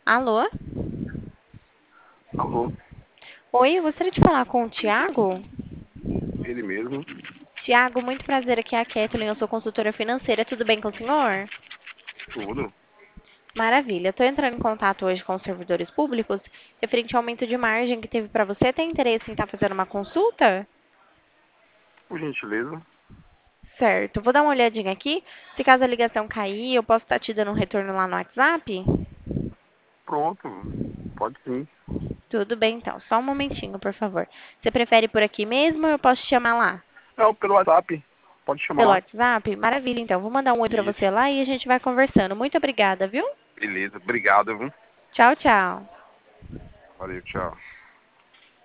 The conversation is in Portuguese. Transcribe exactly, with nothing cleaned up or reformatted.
Alô? Alô, Oi, eu gostaria de falar com o Tiago. ele mesmo. Tiago, muito prazer, aqui é a Kathleen, eu sou consultora financeira, tudo bem com o senhor? Tudo. Maravilha, estou entrando em contato hoje com os servidores públicos, referente ao aumento de margem que teve para você. Tem interesse em estar fazendo uma consulta? Por gentileza. Certo, vou dar uma olhadinha aqui. Se caso a ligação cair, eu posso estar te dando um retorno lá no WhatsApp? Pronto. Pode sim. Tudo bem, então. Só um momentinho, por favor. Você prefere por aqui mesmo ou eu posso te chamar lá? Não, pelo WhatsApp. Pode chamar Pelo lá. WhatsApp? Maravilha, então. Vou mandar um oi para você Isso. lá e a gente vai conversando. Muito obrigada, viu? Beleza. Obrigado, viu? Tchau, tchau. Valeu, tchau.